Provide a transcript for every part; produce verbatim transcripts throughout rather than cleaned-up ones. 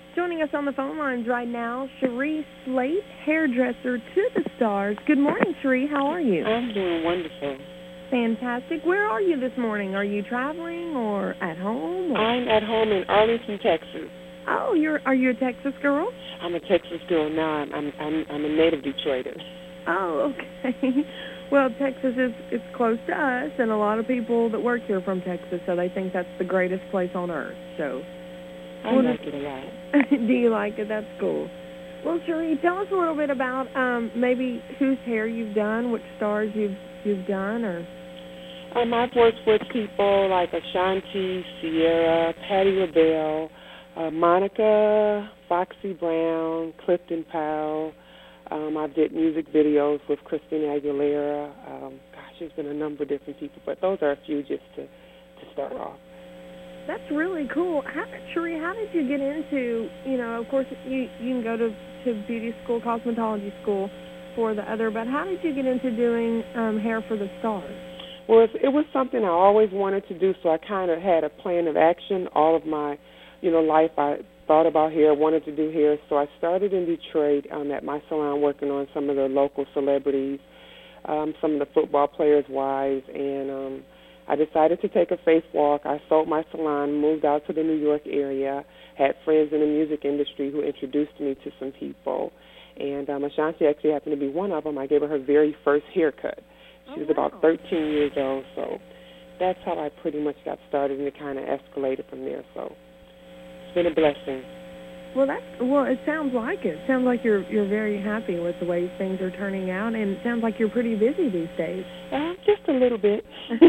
Joining us on the phone lines right now, Cherie Slate, hairdresser to the stars. Good morning, Cherie. How are you? I'm doing wonderful. Fantastic. Where are you this morning? Are you traveling or at home? Or? I'm at home in Arlington, Texas. Oh, you're are you a Texas girl? I'm a Texas girl now. I'm I'm I'm, I'm a native Detroiter. Oh, okay. Well, Texas is it's close to us, and a lot of people that work here are from Texas, so they think that's the greatest place on earth. So, I well, like it a lot. Do you like it? That's cool. Well, Cherie, tell us a little bit about um, maybe whose hair you've done, which stars you've you've done, or. Um, I've worked with people like Ashanti, Sierra, Patti LaBelle, uh, Monica, Foxy Brown, Clifton Powell. Um, I did music videos with Christina Aguilera. Um, gosh, there's been a number of different people, but those are a few just to, to start off. That's really cool. How, Cherie, how did you get into, you know, of course, you, you can go to, to beauty school, cosmetology school for the other, but how did you get into doing um, hair for the stars? Well, it was something I always wanted to do, so I kind of had a plan of action. All of my, you know, life I thought about hair, wanted to do hair, so I started in Detroit um, at my salon working on some of the local celebrities, um, some of the football players' wives, and um, I decided to take a faith walk. I sold my salon, moved out to the New York area, had friends in the music industry who introduced me to some people, and um, Ashanti actually happened to be one of them. I gave her her very first haircut. She was oh, wow. about thirteen years old, so that's how I pretty much got started, and it kind of escalated from there. So it's been a blessing. Well, that's well. It sounds like it. It sounds like you're you're very happy with the way things are turning out, and it sounds like you're pretty busy these days. Uh, just a little bit.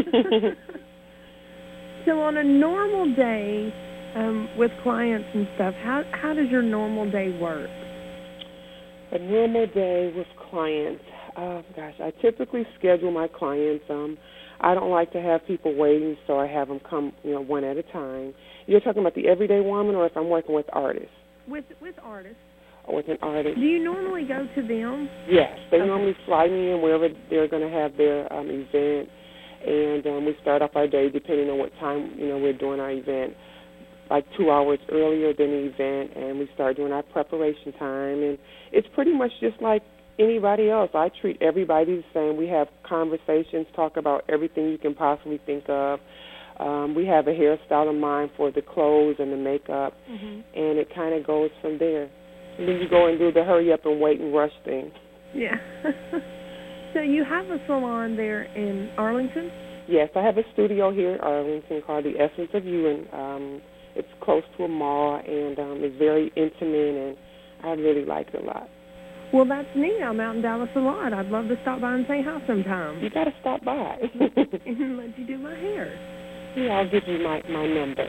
So on a normal day um, with clients and stuff, how how does your normal day work? A normal day with clients. Uh, gosh, I typically schedule my clients. Um, I don't like to have people waiting, so I have them come, you know, one at a time. You're talking about the everyday woman, or if I'm working with artists? With with artists. Or with an artist. Do you normally go to them? Yes, they okay. normally fly me in wherever they're going to have their um, event, and um, we start off our day depending on what time, you know, we're doing our event, like two hours earlier than the event, and we start doing our preparation time, and it's pretty much just like anybody else. I treat everybody the same. We have conversations, talk about everything you can possibly think of. Um, we have a hairstyle in mind for the clothes and the makeup, mm-hmm. and it kind of goes from there. And then you go and do the hurry up and wait and rush thing. Yeah. So you have a salon there in Arlington? Yes, I have a studio here in Arlington called The Essence of You, and um, it's close to a mall, and um, it's very intimate, and I really like it a lot. Well, that's neat. I'm out in Dallas a lot. I'd love to stop by and say hi sometime. You got to stop by. And let you do my hair. Yeah, I'll give you my, my number.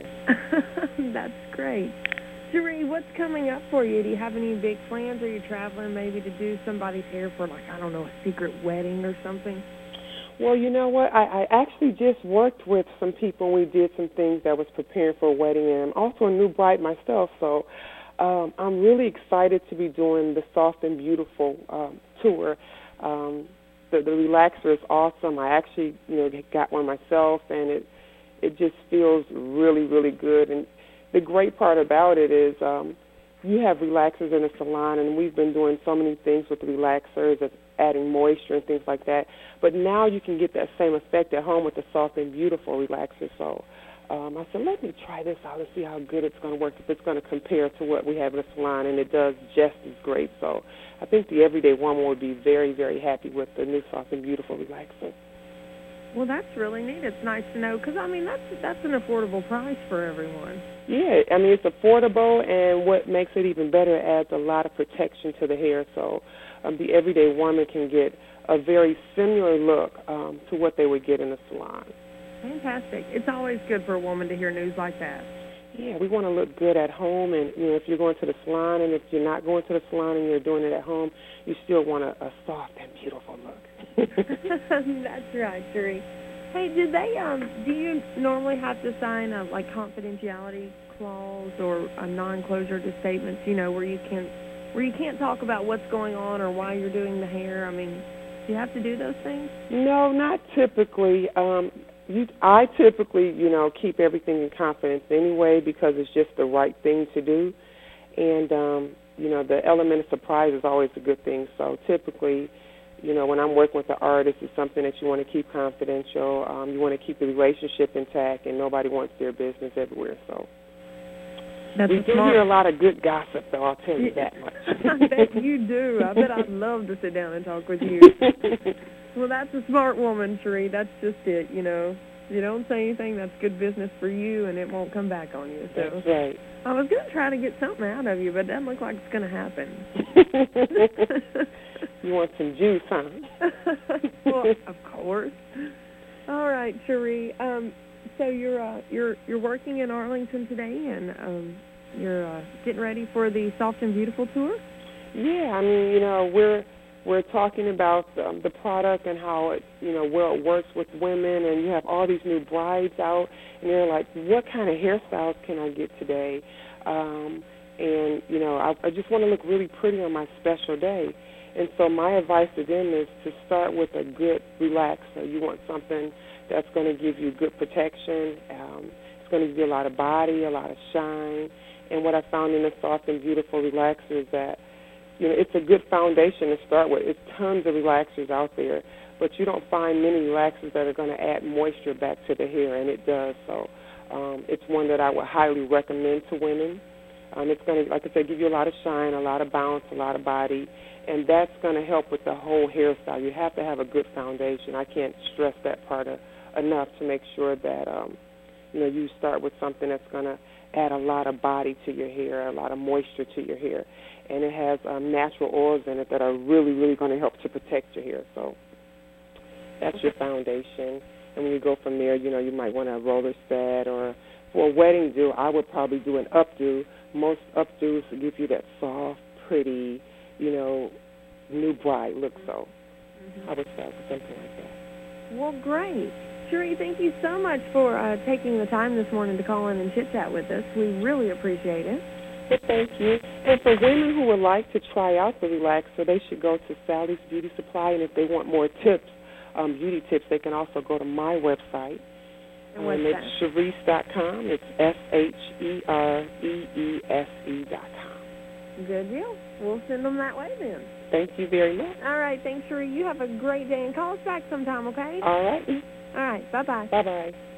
That's great. Cherie, what's coming up for you? Do you have any big plans? Are you traveling maybe to do somebody's hair for, like, I don't know, a secret wedding or something? Well, you know what? I, I actually just worked with some people. We did some things that was preparing for a wedding, and I'm also a new bride myself, so Um, I'm really excited to be doing the Soft and Beautiful um, tour. Um, the, the relaxer is awesome. I actually, you know, got one myself, and it it just feels really, really good. And the great part about it is um, you have relaxers in the salon, and we've been doing so many things with the relaxers, of adding moisture and things like that. But now you can get that same effect at home with the Soft and Beautiful relaxer. So Um, I said, let me try this out and see how good it's going to work, if it's going to compare to what we have in the salon, and it does just as great. So I think the everyday woman would be very, very happy with the new Soft and Beautiful relaxer. Well, that's really neat. It's nice to know, because, I mean, that's that's an affordable price for everyone. Yeah, I mean, it's affordable, and what makes it even better, it adds a lot of protection to the hair. So um, the everyday woman can get a very similar look um, to what they would get in the salon. Fantastic. It's always good for a woman to hear news like that. Yeah, we want to look good at home, and, you know, if you're going to the salon, and if you're not going to the salon and you're doing it at home, you still want a, a soft and beautiful look. That's right, Cherie. Hey, did they, um, do you normally have to sign a, like, confidentiality clause or a non-closure to statements, you know, where you can, where you can't talk about what's going on or why you're doing the hair? I mean, do you have to do those things? No, not typically. Um, You, I typically, you know, keep everything in confidence anyway, because it's just the right thing to do. And, um, you know, the element of surprise is always a good thing. So typically, you know, when I'm working with the artist, it's something that you want to keep confidential. Um, you want to keep the relationship intact, and nobody wants their business everywhere. So That's we a do smart... hear a lot of good gossip, though, I'll tell you that much. I bet you do. I bet I'd love to sit down and talk with you. Well, that's a smart woman, Cherie. That's just it, you know. You don't say anything, that's good business for you, and it won't come back on you. So that's right. I was going to try to get something out of you, but it doesn't look like it's going to happen. You want some juice, huh? Well, of course. All right, Cherie. Um, so you're uh, you're you're working in Arlington today, and um, you're uh, getting ready for the Soft and Beautiful tour. Yeah, I mean, you know, we're we're talking about um, the product and how it, you know, where it works with women, and you have all these new brides out, and they're like, what kind of hairstyles can I get today? Um, and you know, I, I just want to look really pretty on my special day. And so my advice to them is to start with a good relaxer. You want something that's going to give you good protection. Um, it's going to give you a lot of body, a lot of shine. And what I found in the Soft and Beautiful relaxer is that, you know, it's a good foundation to start with. There's tons of relaxers out there, but you don't find many relaxers that are going to add moisture back to the hair, and it does. So um, it's one that I would highly recommend to women. Um, it's going to, like I said, give you a lot of shine, a lot of bounce, a lot of body, and that's going to help with the whole hairstyle. You have to have a good foundation. I can't stress that part of, enough to make sure that, um, you know, you start with something that's going to add a lot of body to your hair, a lot of moisture to your hair. And it has um, natural oils in it that are really, really going to help to protect your hair. So that's your foundation. And when you go from there, you know, you might want a roller set, or for a wedding do, I would probably do an updo. Most updos give you that soft, pretty, you know, new bride look. So mm-hmm. I would start with something like that. Well, great. Cherie, thank you so much for uh, taking the time this morning to call in and chit-chat with us. We really appreciate it. Well, thank you. And for women who would like to try out the relaxer, they should go to Sally's Beauty Supply. And if they want more tips, um, beauty tips, they can also go to my website. And what's um, it's that? Shereese dot com. It's S H E R E E S E dot com. Good deal. We'll send them that way then. Thank you very much. All right. Thanks, Cherie. You have a great day, and call us back sometime, okay? All right. All right. Bye-bye. Bye-bye.